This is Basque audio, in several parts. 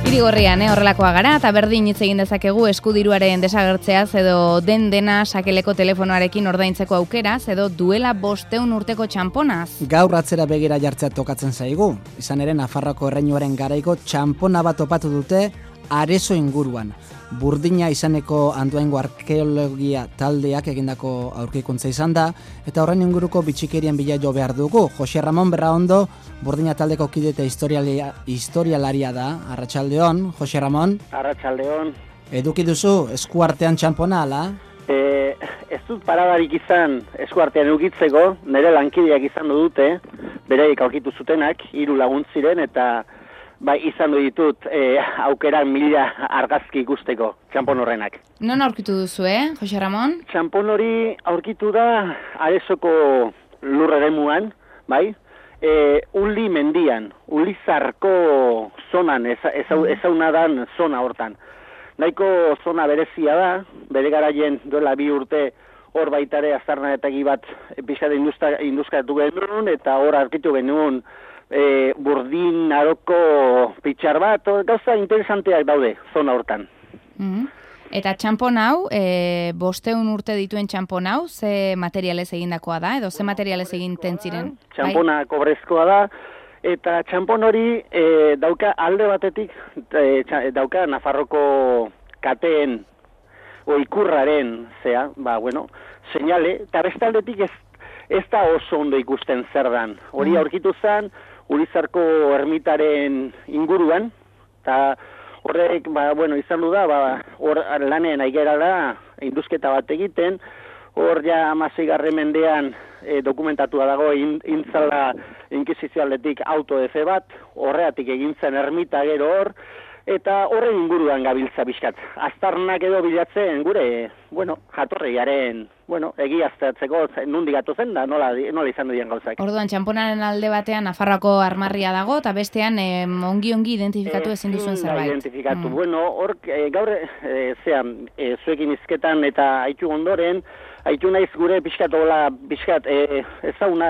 Irigorrian, horrelakoa gara, eta berdin hitz egin dezakegu eskudiruaren desagertzeaz edo dena sakeleko telefonoarekin ordaintzeko aukeraz edo duela 500 urteko txamponaz. Gaur atzera begira jartzea tokatzen zaigu. Izan ere, Nafarroako erreinuaren garaiko txampona bat topatu dute Areso inguruan. Burdina izaneko Andoaingo arkeologia taldeak egindako aurkikuntza izan da, eta horren inguruko bitxikerien bila jo behar dugu. Jose Ramon Berraondo, Burdina taldeko kide eta historialaria da. Arratsaldeon, Jose Ramon. Arratsaldeon. Eduki duzu eskuartean txampona, ala? Ez dut paradarik izan eskuartean edukitzeko, nire lankideak izan dute, bereik aurkitu zutenak, 3 lagun ziren, eta bai, izan ditut aukeran 1000 argazki ikusteko, txampon horrenak. Non aurkitu duzu, Jose Ramon? Txampon hori aurkitu da Aresoko lur eremuan, bai? Uli mendian, Ulizarko zonan, ezaunadan zona hortan. Nahiko zona berezia da, bere garaien duela 2 urte hor baitare aztarnategi bat pixka induzkatu genuen, eta hor aurkitu genuen Burdin aroko pitxar bat, gauza interesanteak daude zona hortan. Eta txampon hau, 500 urte dituen txampon hau, ze materialez egindakoa da, edo ze materialez eginten ziren? Txampona kobrezkoa da, eta txampon hori dauka alde batetik, dauka Nafarroko kateen, ikurraren, seinale, eta bestaldetik ez da oso ondo ikusten zer dan. Hori aurkitu zen, Ulizarko ermitaren inguruan, eta horrek, izan du da, hor lanean aigera da, induzketa bat egiten, hor ja 16. mendean dokumentatua dago intzala inkisizioaletik autodefe bat, horreatik egin zen ermita gero hor, eta horren inguruan gabiltza bizkat. Aztarnak edo bilatzen gure, jatorriaren, egiaztatzeko nondik gatozen da, nola izan duen gauzak. Orduan, txamponaren alde batean Nafarroako armarria dago, eta bestean ongi identifikatu ezin duzuen zerbait. Identifikatu. Hor, gaur, zuekin izketan eta haitu ondoren, haitu naiz gure pixkat ezauna,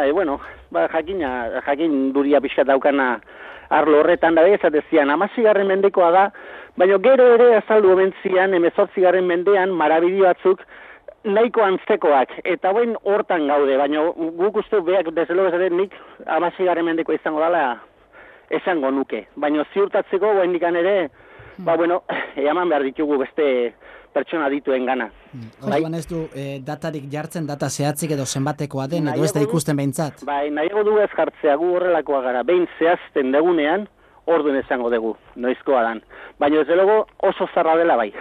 jakin duria pixkat daukana arlo horretan da ezatezian, 16. mendekoa da, baina gero ere azaldu omen zian, 18. mendean marabidi batzuk nahiko antzekoak, eta hortan gaude, baina guk uste beak deselo bezaren nik 16. mendeko izango dela esango nuke, baina ziurtatzeko indikan ere, eman behar ditugu beste pertsona dituen gana. Orduan ez du datarik jartzen, data zehatzik edo zenbatekoa den, edo ez da ikusten behintzat? Nahiago du ez jartzea gu horrelakoa gara, behin zehazten degunean, orduen esango dugu, noizkoa dan. Baina ez dugu oso zarra dela bai.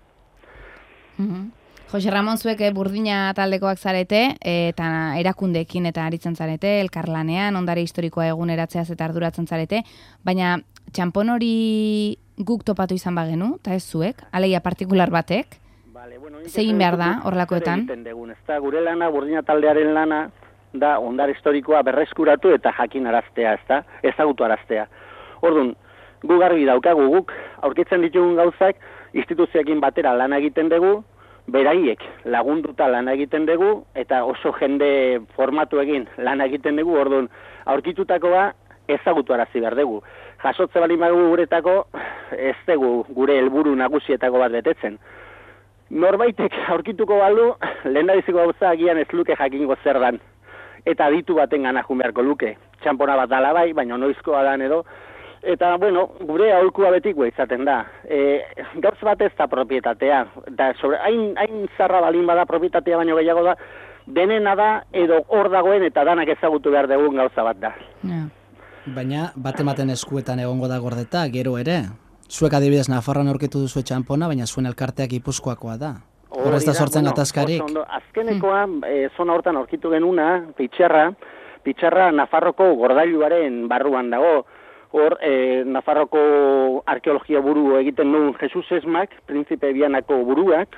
Jose Ramon, zuek Burdina taldekoak zarete, eta erakundeekin eta aritzen zarete, elkarlanean, ondare historikoa eguneratzeaz eta arduratzen zarete, baina txampon hori guk topatu izan bagenu, eta ez zuek, alegia partikular batek, zegin behar da, horrelakoetan? Gure lana, Burdina taldearen lana, da ondare historikoa berreskuratu eta jakinaraztea, ezagutu araztea. Orduan, gu garbi daukagu guk, aurkitzen ditugun gauzak, instituzioekin batera lan egiten dugu, beraiek lagunduta lan egiten dugu, eta oso jende formatu egin lan egiten dugu, orduan, aurkitutakoa ezagutu arazi behar dugu. Jasotze bali magu guretako, ez dugu gure helburu nagusietako bat betetzen. Norbaitek aurkituko balu, lehen da biziko gauza agian ez luke jakingo zer dan. Eta aditu baten gana jun beharko luke. Txampona bat dala bai, baina noizkoa dan edo. Eta, gure aholkua betiko izaten da. Gauz bat ez da propietatea. Hain zarra balin bada propietatea baino gehiago da, denena da edo hor dagoen eta danak ezagutu behar dugun gauza bat da. Baina, bat ematen eskuetan egongo da gordeta, gero ere. Zuek adibidez Nafarroan aurkitu duzu txampona, baina zuen elkarteak Gipuzkoakoa da. Hor ez da sortzen gatazkarik. Azkenekoa, zona hortan aurkitu genuna, pitxarra Nafarroko gordailuaren barruan dago. Hor, Nafarroko arkeologia buru egiten nuen Jesus Esmak, Prinzipe Bianako buruak,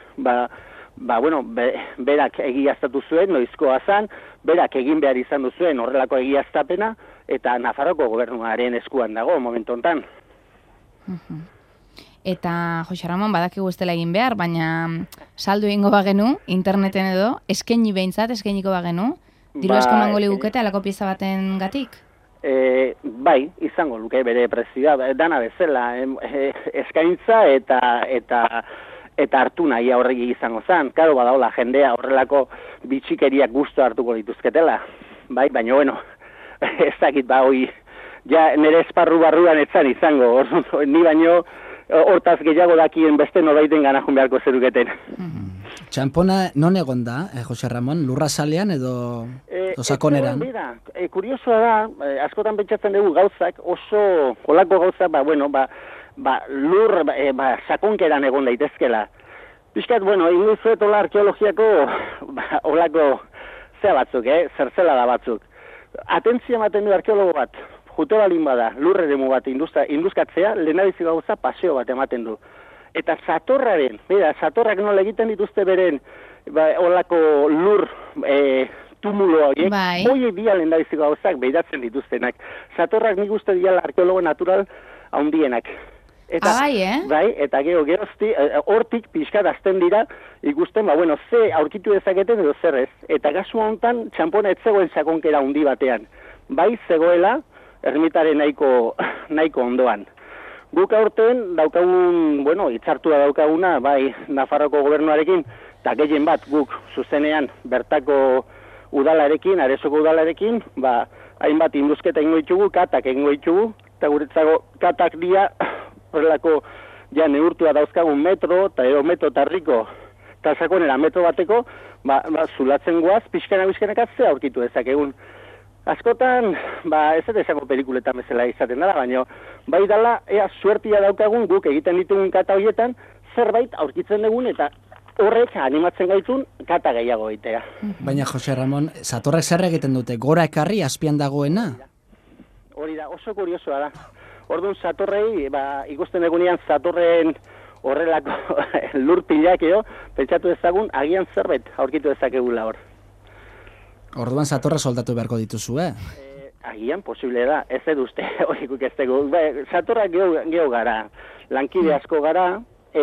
berak egiaztatu zuen, noizkoa zan, berak egin behar izan du zuen horrelako egiaztapena, eta Nafarroko gobernuaren eskuan dago momentu hontan. Eta, Jose Ramon, badakigu ez dela egin behar, baina saldu egingo bagenu, interneten edo, eskainiko bagenu, diru asko emango ligukete alako pieza baten gatik? bai, izango luke bere prezioa, dana bezala, eskaintza eta hartu nahi horregi izango zen. Karo, badaola, jendea horrelako bitxikeriak gusto hartuko dituzketela. Bai, baina, bueno, ez dakit, hoi, ja, nire esparru barruan etzan izango, ni baino hortaz gehiago dakien beste nobaiten ganajun beharko zeruketen. Txanpona non egon da, Jose Ramon, lurra salean edo sakoneran? Mira, kuriosoa da, askotan pentsatzen dugu gauzak, oso kolako gauzak, lur, sakonkeran egon daitezkela. Piskat, bueno, inguzuetola arkeologiako, olako zea batzuk, zertzelada batzuk. Atentzia ematen du arkeologo bat, jute balin bada, lurre demu bat induzkatzea, lehenabizi gauza paseo bat ematen du. Eta satorraren, satorrak nola egiten dituzte beren, olako lur tumulo horiek, horiek dia lehendabizi gauzak behiratzen dituztenak. Satorrak nik uste diala arkeologo natural handienak. Bai, eta gerozti, hortik pixkat azten dira, ikusten, ze aurkitu dezaketen edo zer ez. Eta gazu honetan, txanpona ez zegoen sakonkera handi batean. Bai, zegoela, ermitaren nahiko ondoan. Guk aurten daukagun, hitzartua daukaguna, bai, Nafarroko gobernuarekin, eta gehien bat guk zuzenean bertako udalarekin, Arezoko udalarekin, hainbat induzketa ingo ditugu, katak ingo ditugu, eta guretzako katak dia, horrelako, ja, neurtua dauzkagun metro, eta metro tarriko, eta sakonera metro bateko, zulatzen guaz, pixkanak atzea aurkitu dezakegun. Askotan, ez da esango pelikuletan bezala izaten dara, baina bai dala, suertia daukagun guk egiten ditugun kata horietan, zerbait aurkitzen dugun eta horrek animatzen gaitun kata gehiago egitea. Baina, Jose Ramon, satorrek zer egiten dute, gora ekarri azpian dagoena? Hori da, oso kuriosoa da. Orduan satorrei, ikusten egunean satorren horrelako lurpilak pentsatu ezagun, agian zerbait aurkitu ezakegula hor. Orduan satorra soldatu beharko dituzu, Agian, posible da, ez eduzte, hori guk ez dugu. Satorra geho gara, lankide asko gara,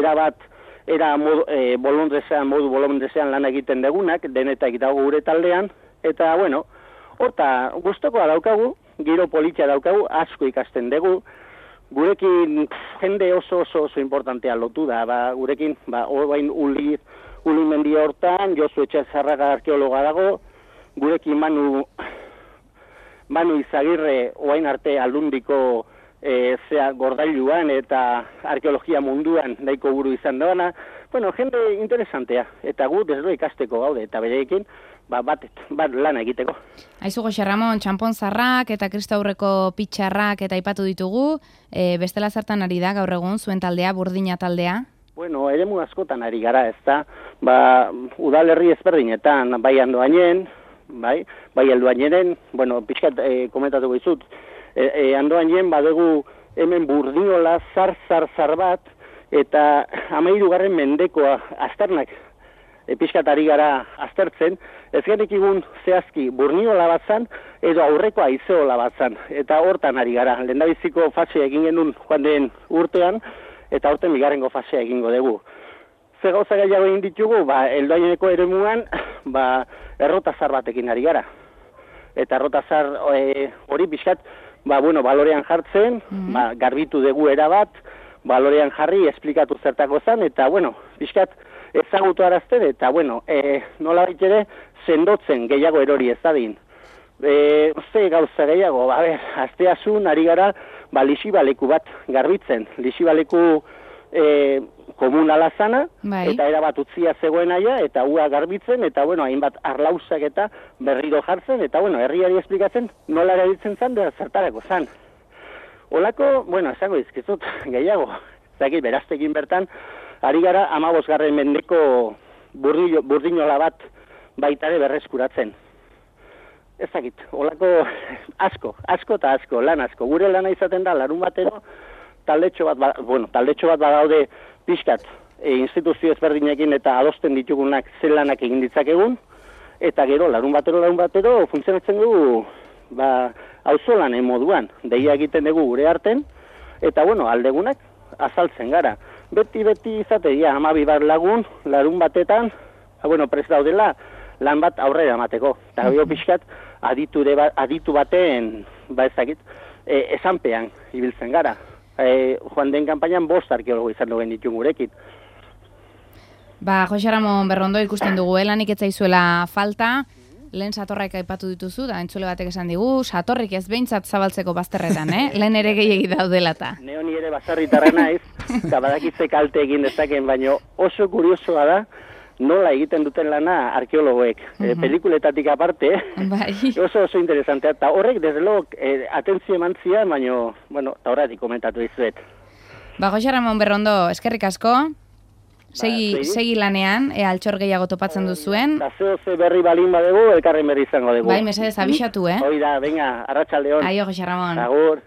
modu bolondrezean lan egiten degunak, denetak dago gure taldean, eta, horta, guztokoa daukagu, giro politia daukagu, asko ikasten dugu, gurekin jende oso importantea lotu da, gurekin, horbain uli mendia hortan, Josu Etxezarraga arkeologa dago, gurekin Manu Izagirre oain arte aldundiko gordailuan eta arkeologia munduan nahiko buru izan doana. Jende interesantea, eta gu desdo ikasteko gaude, eta bereekin bat lana egiteko. Aizu, Jose Ramon, txanpon zarrak eta kristaurreko pitxarrak eta aipatu ditugu, bestela zertan ari da gaur egun zuen taldea, Burdina taldea? Eremu askotan ari gara, ez da, udalerri ezberdinetan, bai Andoainen, bai Alduaineren, pixkat komentatuko izut, Andoainen badugu hemen Burdinola zar bat, eta 13. mendekoa azternak pixkat ari gara aztertzen, ez genekigun zehazki Burdinola bat zan, edo aurreko Aizeola bat zan, eta hortan ari gara, lehendabiziko fasea egin genuen joan den urtean, eta horten bigarrengo fasea egingo dugu. Ze gauza gehiago egin ditugu, Eldoaineko eremuan, errotazar batekin ari gara. Eta errotazar hori pixkat, balorean jartzen, garbitu dugu erabat, balorean jarri, esplikatu zertako zen, eta, pixkat ezagutu arazten, eta, nola ere sendotzen gehiago erori ez dadin. Ze gauza gehiago, asteazun ari gara, lixibaleku bat garbitzen. Lixibaleku komunala zana, eta erabat utzia zegoen aia, eta ua garbitzen, eta hainbat arlauzak eta berriro jartzen, eta herriari esplikatzen nola erabiltzen zan, da zertarako zan. Olako, esango dizkizut, gehiago, zakit, beraztekin bertan, ari gara 15. mendeko burdinola bat baitare berreskuratzen. Ezakit, olako asko eta asko, lan asko. Gure lana izaten da, larun batero, taldetxo bat badaude pixkat, instituzio ezberdinekin eta adosten ditugunak zelanak egin ditzakegun, eta gero, larun batero, funtzionatzen dugu, auzolanen moduan, deia egiten dugu gure arten, eta, aldegunak azaltzen gara. Beti izatea, 12 bat lagun, larun batetan, prest daudela, lan bat aurrera emateko. Eta gero pixkat, aditu baten, ezakit, esanpean ibiltzen gara. Joan den kanpainan 5 arkeologo izan duen ditu gurekin. Jose Ramon Berrondo ikusten dugu, lanik ez zaizuela falta, lehen satorraik aipatu dituzu, da entzule batek esan digu, satorrik ez behintzat zabaltzeko bazterretan, lehen ere gehiegi daudelata. Neoni ere basarritarra naiz, badakitze kalte egin dezaken, baina oso kuriosoa da, nola egiten duten lana arkeologoek. Pelikuletatik aparte, oso interesantea, eta horrek, desde luego, atentzio eman zian, baina, bueno, eta horretik komentatu dizuet. Jose Ramon Berrondo, eskerrik asko, Segi lanean, altxor gehiago topatzen duzuen. Ze berri balin badegu, elkarren berri izango dugu. Bai, mesedez, abixatu, Hoi da, venga, arratsaldeon. Aio, Jose Ramon. Agur.